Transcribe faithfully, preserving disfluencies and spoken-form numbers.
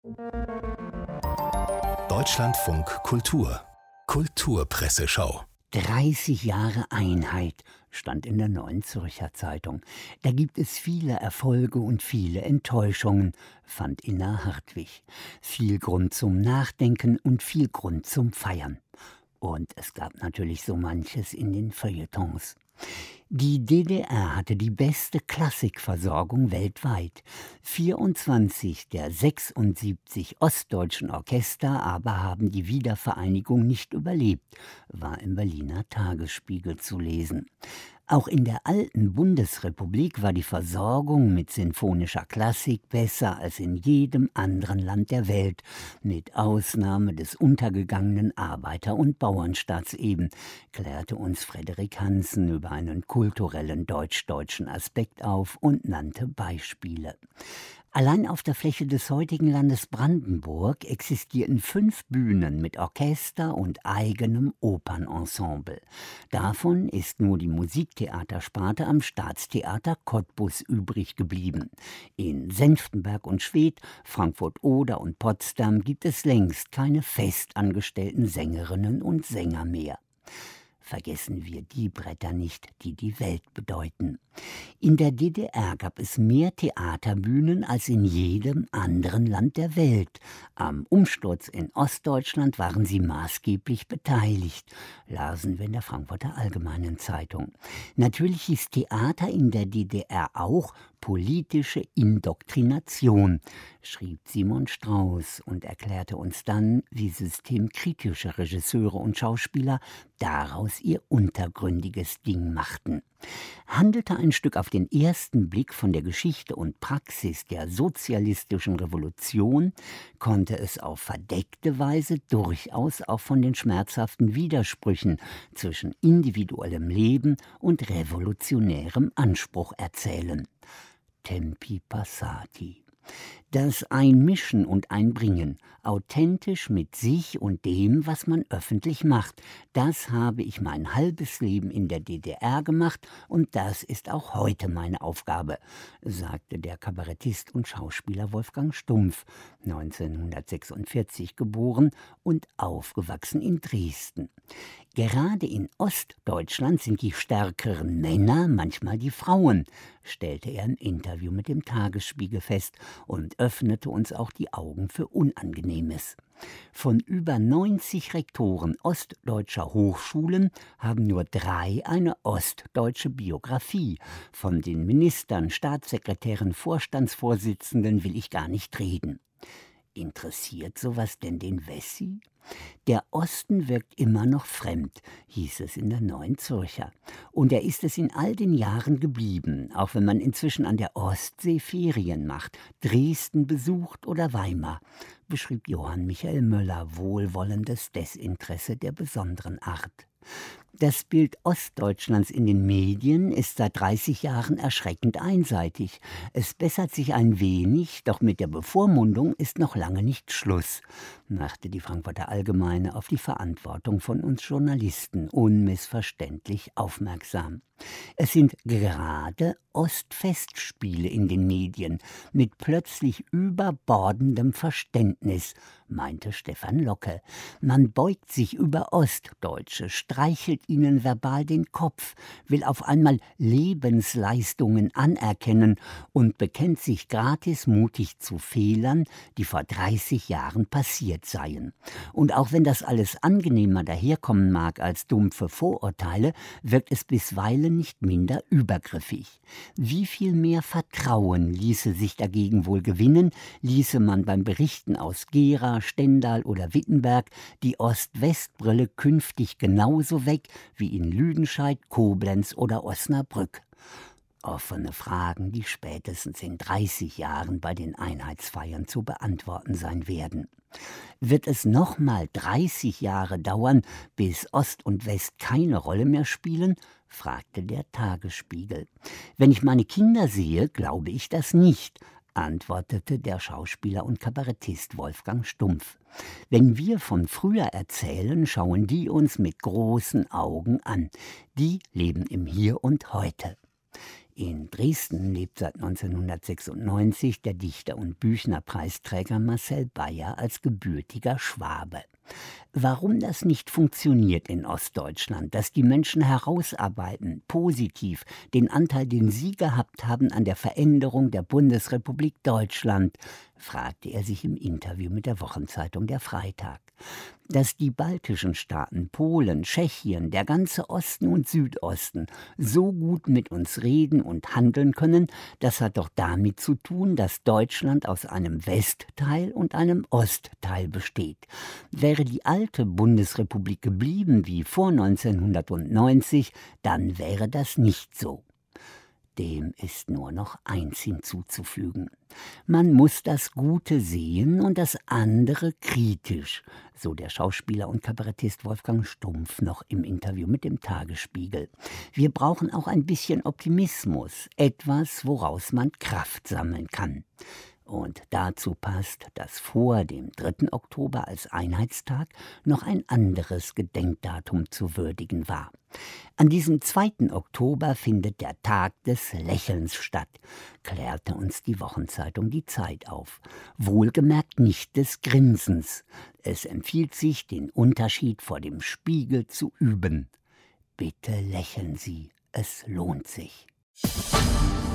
Deutschlandfunk Kultur Kulturpresseschau. dreißig Jahre Einheit stand in der Neuen Zürcher Zeitung. Da gibt es viele Erfolge und viele Enttäuschungen, fand Inna Hartwig. Viel Grund zum Nachdenken und viel Grund zum Feiern. Und es gab natürlich so manches in den Feuilletons. Die D D R hatte die beste Klassikversorgung weltweit. vierundzwanzig der sechsundsiebzig ostdeutschen Orchester aber haben die Wiedervereinigung nicht überlebt, war im Berliner Tagesspiegel zu lesen. Auch in der alten Bundesrepublik war die Versorgung mit sinfonischer Klassik besser als in jedem anderen Land der Welt, mit Ausnahme des untergegangenen Arbeiter- und Bauernstaats eben, klärte uns Frederik Hansen über einen kulturellen deutsch-deutschen Aspekt auf und nannte Beispiele. Allein auf der Fläche des heutigen Landes Brandenburg existierten fünf Bühnen mit Orchester und eigenem Opernensemble. Davon ist nur die Musiktheatersparte am Staatstheater Cottbus übrig geblieben. In Senftenberg und Schwedt, Frankfurt-Oder und Potsdam gibt es längst keine festangestellten Sängerinnen und Sänger mehr. Vergessen wir die Bretter nicht, die die Welt bedeuten. In der D D R gab es mehr Theaterbühnen als in jedem anderen Land der Welt. Am Umsturz in Ostdeutschland waren sie maßgeblich beteiligt, lasen wir in der Frankfurter Allgemeinen Zeitung. Natürlich ist Theater in der D D R auch politische Indoktrination, schrieb Simon Strauß und erklärte uns dann, wie systemkritische Regisseure und Schauspieler daraus ihr untergründiges Ding machten. Handelte ein Stück auf den ersten Blick von der Geschichte und Praxis der sozialistischen Revolution, konnte es auf verdeckte Weise durchaus auch von den schmerzhaften Widersprüchen zwischen individuellem Leben und revolutionärem Anspruch erzählen. Tempi passati. Das Einmischen und Einbringen, authentisch mit sich und dem, was man öffentlich macht, das habe ich mein halbes Leben in der D D R gemacht und das ist auch heute meine Aufgabe, sagte der Kabarettist und Schauspieler Wolfgang Stumpf, neunzehnhundertsechsundvierzig geboren und aufgewachsen in Dresden. Gerade in Ostdeutschland sind die stärkeren Männer manchmal die Frauen, stellte er im Interview mit dem Tagesspiegel fest und öffnete uns auch die Augen für Unangenehmes. Von über neunzig Rektoren ostdeutscher Hochschulen haben nur drei eine ostdeutsche Biografie. Von den Ministern, Staatssekretären, Vorstandsvorsitzenden will ich gar nicht reden. Interessiert sowas denn den Wessi? Der Osten wirkt immer noch fremd, hieß es in der Neuen Zürcher. Und er ist es in all den Jahren geblieben, auch wenn man inzwischen an der Ostsee Ferien macht, Dresden besucht oder Weimar, beschrieb Johann Michael Möller wohlwollendes Desinteresse der besonderen Art. Das Bild Ostdeutschlands in den Medien ist seit dreißig Jahren erschreckend einseitig. Es bessert sich ein wenig, doch mit der Bevormundung ist noch lange nicht Schluss, machte die Frankfurter Allgemeine auf die Verantwortung von uns Journalisten unmissverständlich aufmerksam. Es sind gerade Ostfestspiele in den Medien mit plötzlich überbordendem Verständnis, meinte Stefan Locke. Man beugt sich über Ostdeutsche, streichelt ihnen verbal den Kopf, will auf einmal Lebensleistungen anerkennen und bekennt sich gratis mutig zu Fehlern, die vor dreißig Jahren passiert seien. Und auch wenn das alles angenehmer daherkommen mag als dumpfe Vorurteile, wirkt es bisweilen nicht minder übergriffig. Wie viel mehr Vertrauen ließe sich dagegen wohl gewinnen, ließe man beim Berichten aus Gera, Stendal oder Wittenberg die Ost-West-Brille künftig genauso weg wie in Lüdenscheid, Koblenz oder Osnabrück? Offene Fragen, die spätestens in dreißig Jahren bei den Einheitsfeiern zu beantworten sein werden. Wird es nochmal dreißig Jahre dauern, bis Ost und West keine Rolle mehr spielen? Fragte der Tagesspiegel. Wenn ich meine Kinder sehe, glaube ich das nicht, antwortete der Schauspieler und Kabarettist Wolfgang Stumpf. Wenn wir von früher erzählen, schauen die uns mit großen Augen an. Die leben im Hier und Heute. In Dresden lebt seit neunzehnhundertsechsundneunzig der Dichter- und Büchnerpreisträger Marcel Beyer als gebürtiger Schwabe. Warum das nicht funktioniert in Ostdeutschland, dass die Menschen herausarbeiten, positiv, den Anteil, den sie gehabt haben an der Veränderung der Bundesrepublik Deutschland, fragte er sich im Interview mit der Wochenzeitung Der Freitag. Dass die baltischen Staaten, Polen, Tschechien, der ganze Osten und Südosten so gut mit uns reden und handeln können, das hat doch damit zu tun, dass Deutschland aus einem Westteil und einem Ostteil besteht. Wäre die alte Bundesrepublik geblieben wie vor neunzehnhundertneunzig, dann wäre das nicht so. Dem ist nur noch eins hinzuzufügen. Man muss das Gute sehen und das andere kritisch, so der Schauspieler und Kabarettist Wolfgang Stumpf noch im Interview mit dem Tagesspiegel. Wir brauchen auch ein bisschen Optimismus, etwas, woraus man Kraft sammeln kann. Und dazu passt, dass vor dem dritten Oktober als Einheitstag noch ein anderes Gedenkdatum zu würdigen war. An diesem zweiten Oktober findet der Tag des Lächelns statt, klärte uns die Wochenzeitung Die Zeit auf. Wohlgemerkt nicht des Grinsens. Es empfiehlt sich, den Unterschied vor dem Spiegel zu üben. Bitte lächeln Sie, es lohnt sich.